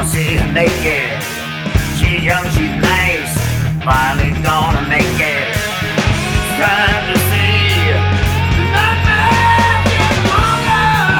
see her naked. She's young, she's nice, finally gonna